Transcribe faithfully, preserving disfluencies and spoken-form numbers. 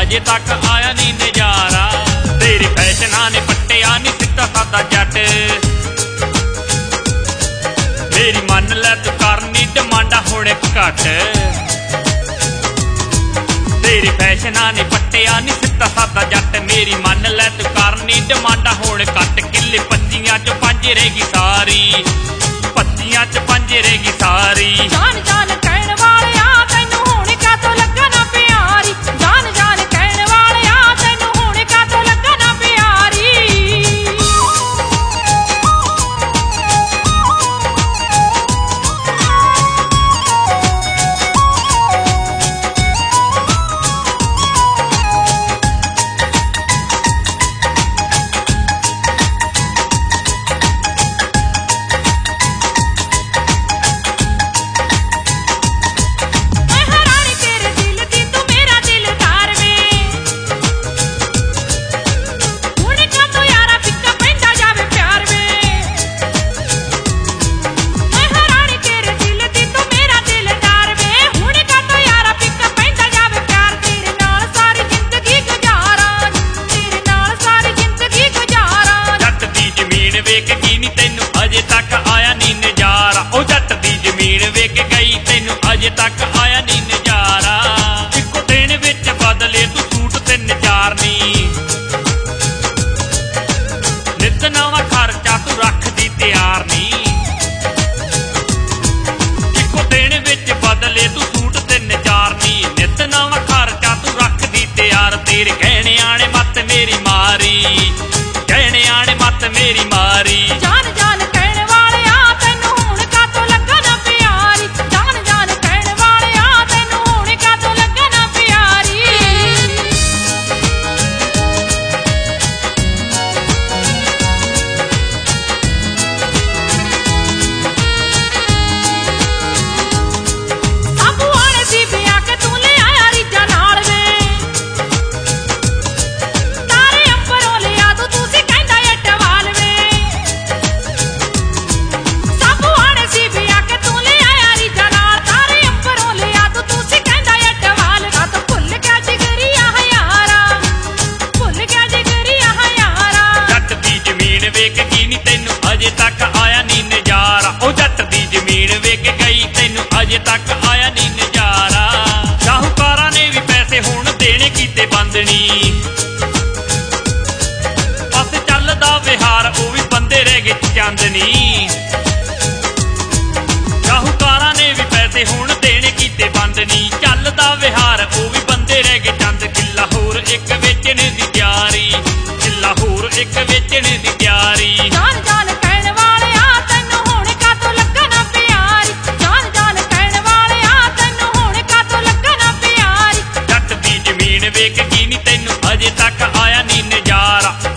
अजे तक आया नी नजारा। तेरे फैशना ने पट्टिया नी सीधा सादा जट, मेरी मन लै तू करनी डिमांडा हुण घट। तेरे फैशना ने पट्टिया नी सीधा सादा जट, मेरी मन लै तू करनी डिमांडा हुण घट। किले पच्चियां च पंज रहेगी सारी, पच्चियां च पंज रहेगी सारी। जान जान कहण वालिया तैनू हुण कातों लगा ना प्यारी, जान जान कहण वालिया तैनू हुण कातों लगा ना प्यारी। अजे तक आया नी नजारा, ओ जट दी जमीन वेख गई तैनू अजे तक आया नी नजारा। इक्को दिन विच बदले तू सूट तिन चार नी, नित नवां खर्चा तू रखदी तैयार नी। इक्को दिन विच बदले तू सूट तिन चार नी, नित नवां खर्चा तू रखदी तैयार। तेरे गहने आने मत मेरी मारी, गहने आने मत मेरी मारी। जान जान कहण वालिया तैनू हुण कातों लगा ना प्यारी, जान जान कहण वालिया तैनू हुण कातों लगा ना प्यारी। साबू आने दी बिया के तू ले आया रीजा नाल वे, तारे अंबरों लिया तू तू सी कहंदा अटवाल वे। साबू आने सी बिया के तू ले आया रीजा नाल, तारे अंबरों लिया तू तू सी कहंदा अटवाल। का तू भुल गया जिगरिया हयारा, भुल गया जिगरिया हयारा। जट दी जमीन वेख गई नी तैनू अजे तक आया नी नजारा, ओ जट दी जमीन वेख गई तैनू अजे तक आया नी नजारा। शाहूकारां ने भी पैसे हुण देने कीते बंदनी, बस चलदा विहार ओ भी बंदे रह गए चांदनी। शाहूकारां ने भी पैसे हुण देने कीते बंदनी, चलदा विहार ओ भी बंदे रह गए चंद। किला होर एक वेचने दी तैयारी, किला होर एक वेचने दी तैयारी। जान जान कहण वालिया तैनू हुण कातों लगा ना प्यारी, जान जान कहण वालिया तैनू हुण कातों लगा ना प्यारी। जट दी जमीन वेख गई नी तैनू अजे तक आया नी नजारा।